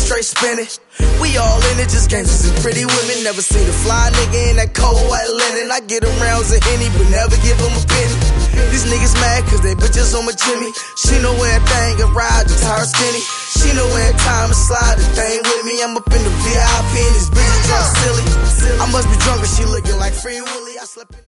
straight spinning. We all in it, just gangsters and pretty women. Never seen a fly nigga in that cold white linen. I get them rounds of Henny, but never give them a penny. These niggas mad cause they bitches on my Jimmy. She know where a thing and ride, just her skinny. She know where time to slide the thing with me. I'm up in the VIP and these bitches drunk silly. I must be drunk and she looking like Free Willy. I slept in